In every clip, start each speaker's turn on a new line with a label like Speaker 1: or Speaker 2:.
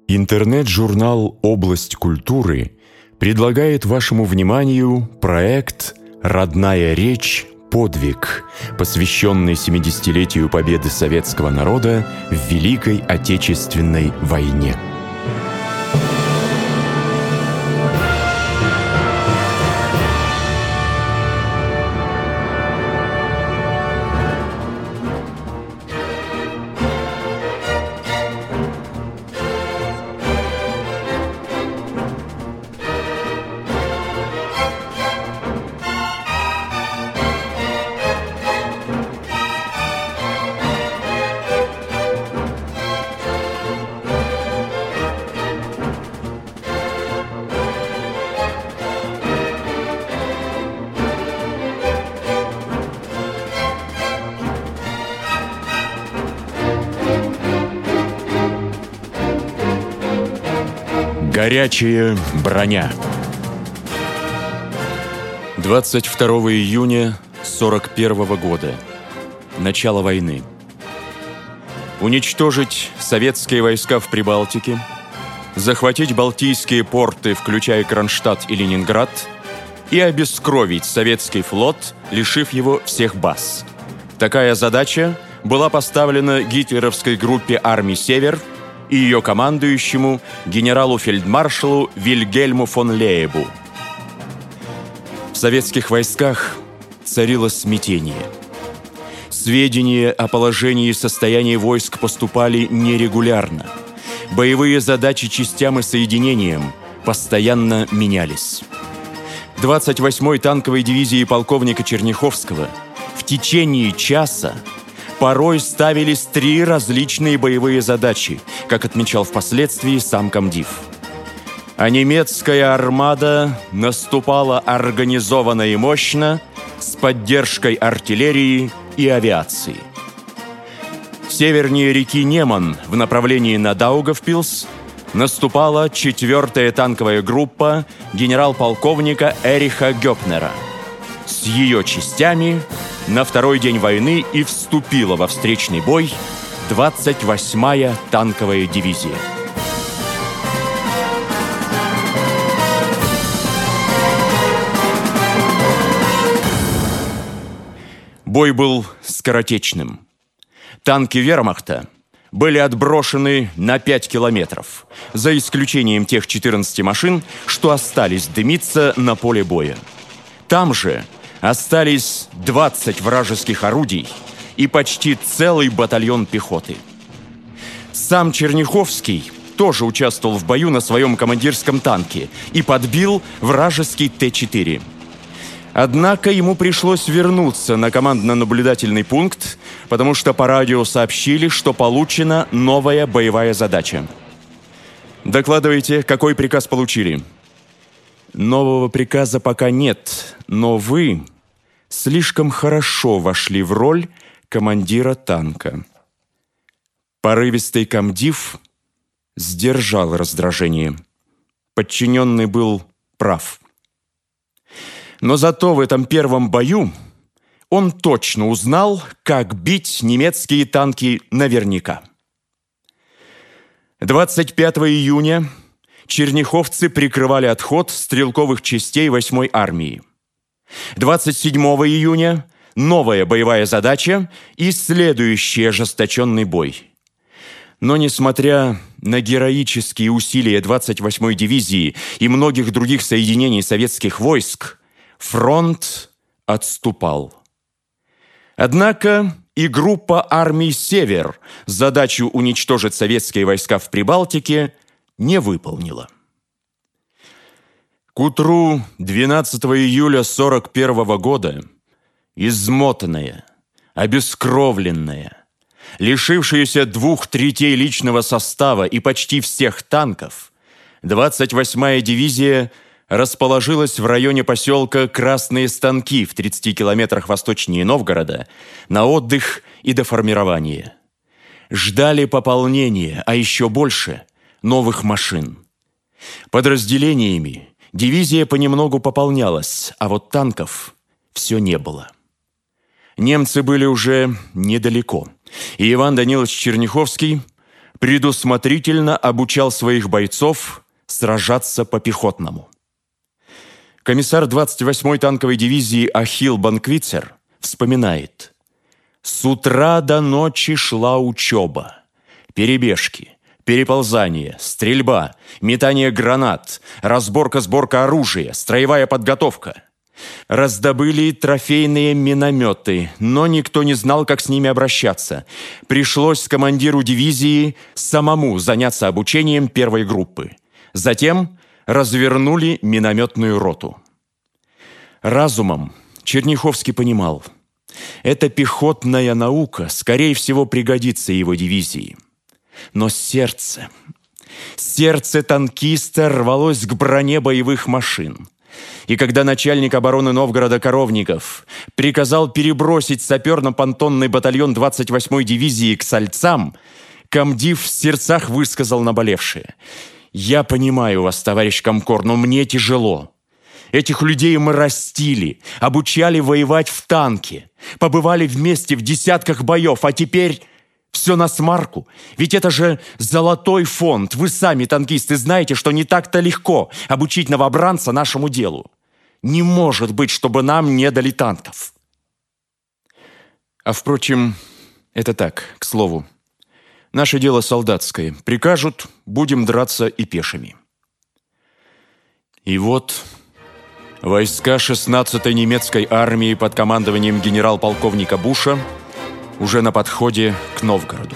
Speaker 1: Интернет-журнал «Область культуры» предлагает вашему вниманию проект «Родная речь. Подвиг», посвященный 70-летию победы советского народа в Великой Отечественной войне. Горячая броня. 22 июня 1941 года. Начало войны. Уничтожить советские войска в Прибалтике, захватить балтийские порты, включая Кронштадт и Ленинград, и обескровить советский флот, лишив его всех баз. Такая задача была поставлена гитлеровской группе армий «Север» и ее командующему генералу-фельдмаршалу Вильгельму фон Леебу. В советских войсках царило смятение. Сведения о положении и состоянии войск поступали нерегулярно. Боевые задачи частям и соединениям постоянно менялись. 28-й танковой дивизии полковника Черняховского в течение часа порой ставились 3 различные боевые задачи, как отмечал впоследствии сам комдив. А немецкая армада наступала организованно и мощно, с поддержкой артиллерии и авиации. Севернее реки Неман в направлении на Даугавпилс наступала 4-я танковая группа генерал-полковника Эриха Гёпнера. С ее частями на второй день войны и вступила во встречный бой 28-я танковая дивизия. Бой был скоротечным. Танки вермахта были отброшены на 5 километров, за исключением тех 14 машин, что остались дымиться на поле боя. Там же остались 20 вражеских орудий и почти целый батальон пехоты. Сам Черняховский тоже участвовал в бою на своем командирском танке и подбил вражеский Т-4. Однако ему пришлось вернуться на командно-наблюдательный пункт, потому что по радио сообщили, что получена новая боевая задача. «Докладывайте, какой приказ получили?» «Нового приказа пока нет, но вы слишком хорошо вошли в роль командира танка». Порывистый комдив сдержал раздражение. Подчиненный был прав. Но зато в этом первом бою он точно узнал, как бить немецкие танки наверняка. 25 июня черняховцы прикрывали отход стрелковых частей 8-й армии. 27 июня новая боевая задача и следующий ожесточенный бой. Но несмотря на героические усилия 28-й дивизии и многих других соединений советских войск, фронт отступал. Однако и группа армий «Север» задачу уничтожить советские войска в Прибалтике не выполнила. К утру 12 июля 1941 года измотанная, обескровленная, лишившаяся 2/3 личного состава и почти всех танков, 28-я дивизия расположилась в районе поселка Красные Станки в 30 километрах восточнее Новгорода на отдых и доформирование. Ждали пополнения, а еще больше – новых машин. Подразделениями дивизия понемногу пополнялась, а вот танков все не было. Немцы были уже недалеко, и Иван Данилович Черняховский предусмотрительно обучал своих бойцов сражаться по-пехотному. Комиссар 28-й танковой дивизии Ахилл Банквицер вспоминает: «С утра до ночи шла учеба, перебежки, переползание, стрельба, метание гранат, разборка-сборка оружия, строевая подготовка. Раздобыли трофейные минометы, но никто не знал, как с ними обращаться. Пришлось командиру дивизии самому заняться обучением первой группы. Затем развернули минометную роту». Разумом Черняховский понимал: эта пехотная наука, скорее всего, пригодится его дивизии. Но сердце танкиста рвалось к броне боевых машин. И когда начальник обороны Новгорода Коровников приказал перебросить саперно-понтонный батальон 28-й дивизии к Сальцам, комдив в сердцах высказал наболевшее: «Я понимаю вас, товарищ комкор, но мне тяжело. Этих людей мы растили, обучали воевать в танке, побывали вместе в десятках боев, а теперь все насмарку. Ведь это же золотой фонд. Вы сами, танкисты, знаете, что не так-то легко обучить новобранца нашему делу. Не может быть, чтобы нам не дали танков». А впрочем, это так, к слову. Наше дело солдатское. Прикажут, будем драться и пешими. И вот войска 16-й немецкой армии под командованием генерал-полковника Буша уже на подходе к Новгороду.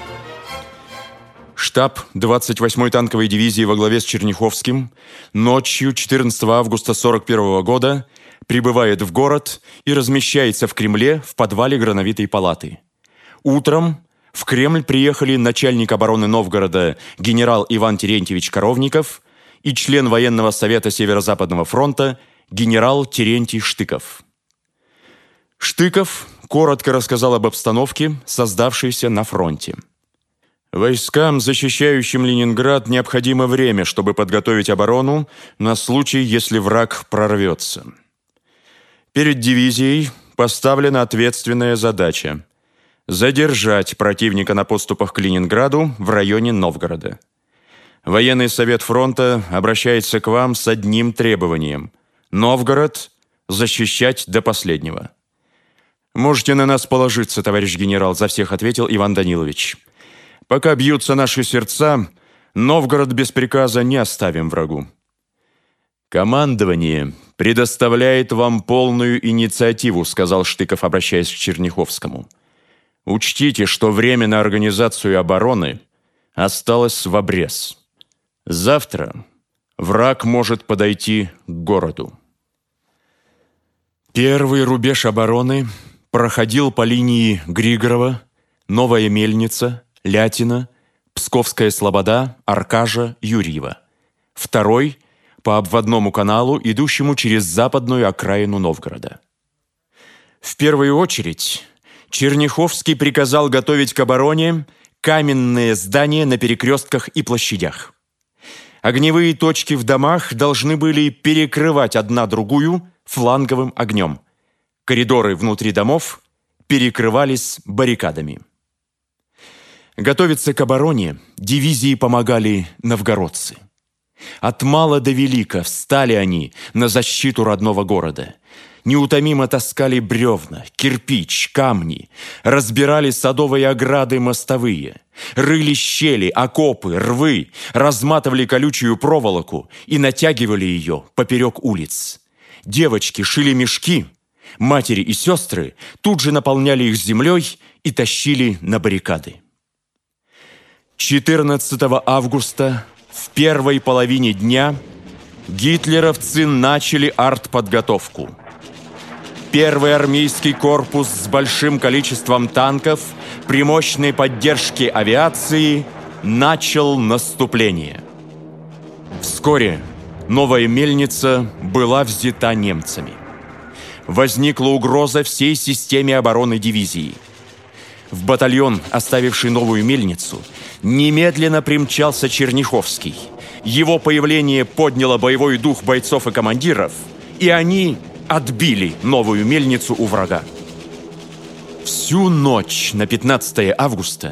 Speaker 1: Штаб 28-й танковой дивизии во главе с Черняховским ночью 14 августа 1941 года прибывает в город и размещается в Кремле в подвале Грановитой палаты. Утром в Кремль приехали начальник обороны Новгорода генерал Иван Терентьевич Коровников и член военного совета Северо-Западного фронта генерал Терентий Штыков. Штыков коротко рассказал об обстановке, создавшейся на фронте. Войскам, защищающим Ленинград, необходимо время, чтобы подготовить оборону на случай, если враг прорвется. Перед дивизией поставлена ответственная задача – задержать противника на подступах к Ленинграду в районе Новгорода. Военный совет фронта обращается к вам с одним требованием – Новгород защищать до последнего. «Можете на нас положиться, товарищ генерал», – за всех ответил Иван Данилович. «Пока бьются наши сердца, Новгород без приказа не оставим врагу». «Командование предоставляет вам полную инициативу», – сказал Штыков, обращаясь к Черняховскому. «Учтите, что время на организацию обороны осталось в обрез. Завтра враг может подойти к городу». Первый рубеж обороны проходил по линии Григорова, Новая Мельница, Лятина, Псковская Слобода, Аркажа, Юрьева. Второй – по обводному каналу, идущему через западную окраину Новгорода. В первую очередь Черняховский приказал готовить к обороне каменные здания на перекрестках и площадях. Огневые точки в домах должны были перекрывать одна другую фланговым огнем. Коридоры внутри домов перекрывались баррикадами. Готовиться к обороне дивизии помогали новгородцы. От мала до велика встали они на защиту родного города. Неутомимо таскали бревна, кирпич, камни, разбирали садовые ограды мостовые, рыли щели, окопы, рвы, разматывали колючую проволоку и натягивали ее поперек улиц. Девочки шили мешки, матери и сестры тут же наполняли их землей и тащили на баррикады. 14 августа в первой половине дня гитлеровцы начали артподготовку. Первый армейский корпус с большим количеством танков при мощной поддержке авиации начал наступление. Вскоре Новая Мельница была взята немцами. Возникла угроза всей системе обороны дивизии. В батальон, оставивший Новую Мельницу, немедленно примчался Черняховский. Его появление подняло боевой дух бойцов и командиров, и они отбили Новую Мельницу у врага. Всю ночь на 15 августа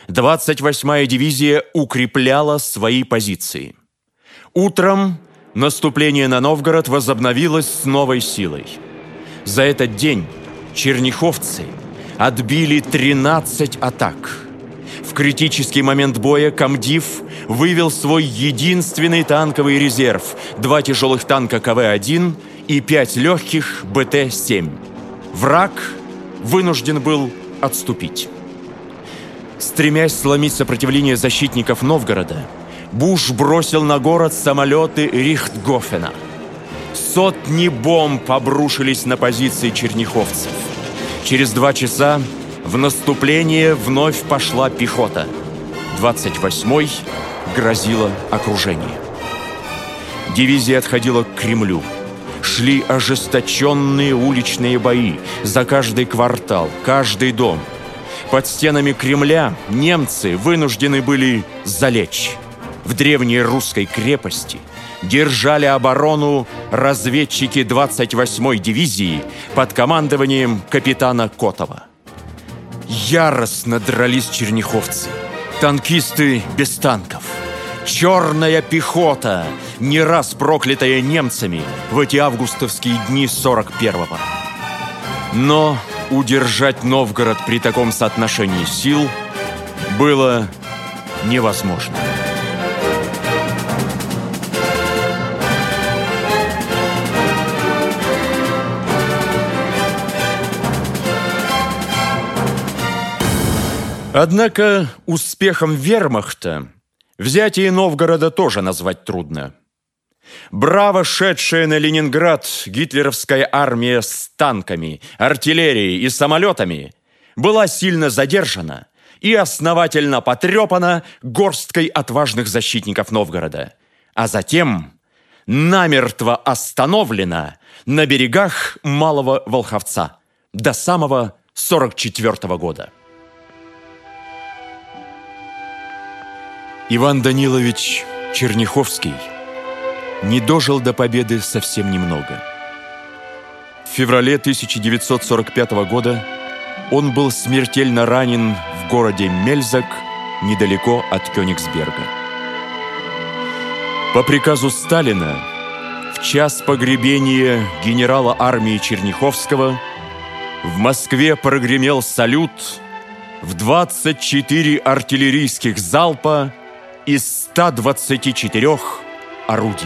Speaker 1: 28-я дивизия укрепляла свои позиции. Утром наступление на Новгород возобновилось с новой силой. За этот день черняховцы отбили 13 атак. В критический момент боя комдив вывел свой единственный танковый резерв – 2 тяжелых танка КВ-1 и 5 легких БТ-7. Враг вынужден был отступить. Стремясь сломить сопротивление защитников Новгорода, Буш бросил на город самолеты Рихтгофена. Сотни бомб обрушились на позиции черняховцев. Через 2 часа в наступление вновь пошла пехота. 28-й грозило окружение. Дивизия отходила к Кремлю. Шли ожесточенные уличные бои за каждый квартал, каждый дом. Под стенами Кремля немцы вынуждены были залечь. В древней русской крепости держали оборону разведчики 28-й дивизии под командованием капитана Котова. Яростно дрались черняховцы, танкисты без танков. Черная пехота, не раз проклятая немцами в эти августовские дни 41-го. Но удержать Новгород при таком соотношении сил было невозможно. Однако успехом вермахта взятие Новгорода тоже назвать трудно. Браво шедшая на Ленинград гитлеровская армия с танками, артиллерией и самолетами была сильно задержана и основательно потрепана горсткой отважных защитников Новгорода, а затем намертво остановлена на берегах Малого Волховца до самого 44-го года. Иван Данилович Черняховский не дожил до победы совсем немного. В феврале 1945 года он был смертельно ранен в городе Мельзак, недалеко от Кёнигсберга. По приказу Сталина в час погребения генерала армии Черняховского в Москве прогремел салют в 24 артиллерийских залпа из 124 орудий.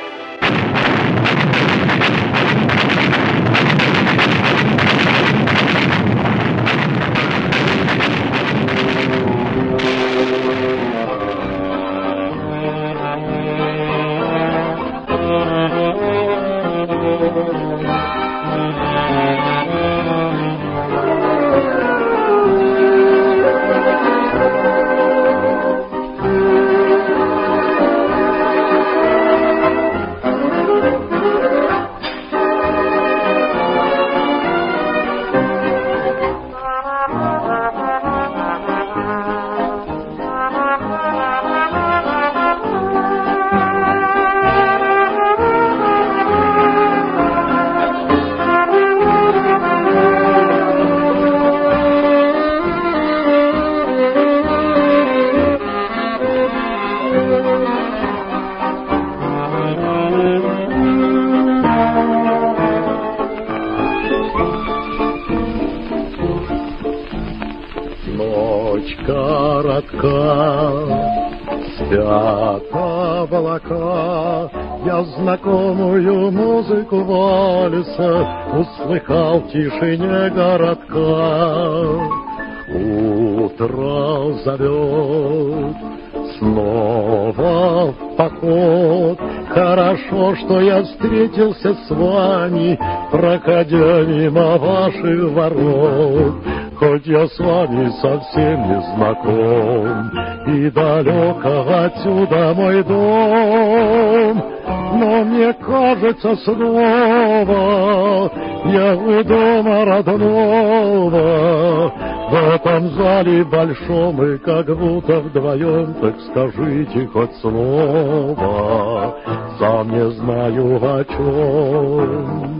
Speaker 2: Ночь коротка, спят облака, я знакомую музыку вальса услыхал в тишине городка. Утро зовет снова в поход. Хорошо, что я встретился с вами, проходя мимо ваших ворот. Хоть я с вами совсем не знаком, и далеко отсюда мой дом, но мне кажется снова я у дома родного. В этом зале большом мы как будто вдвоем, так скажите хоть слово, сам не знаю о чем.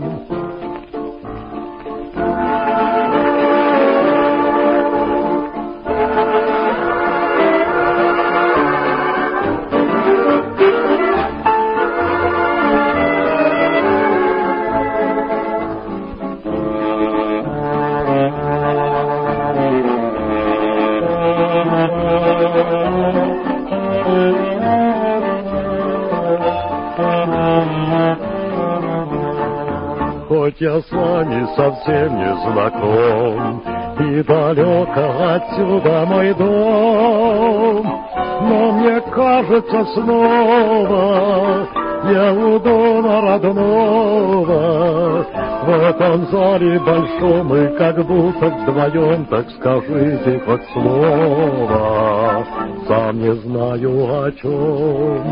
Speaker 2: хоть я с вами совсем не знаком, и далеко отсюда мой дом, но мне кажется снова я у дома родного. В этом зале большом мы как будто вдвоем, так скажите хоть слово, сам не знаю о чем.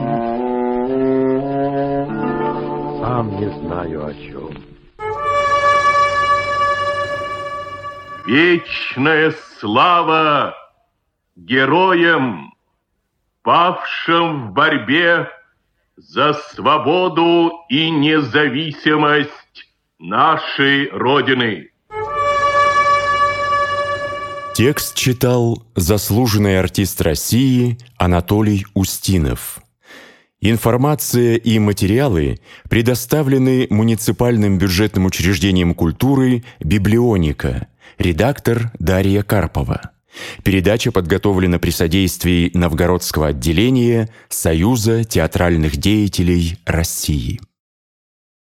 Speaker 2: Сам не знаю о чем.
Speaker 3: Вечная слава героям, павшим в борьбе за свободу и независимость нашей Родины.
Speaker 1: Текст читал заслуженный артист России Анатолий Устинов. Информация и материалы предоставлены муниципальным бюджетным учреждением культуры «Библионика». Редактор Дарья Карпова. Передача подготовлена при содействии Новгородского отделения Союза театральных деятелей России.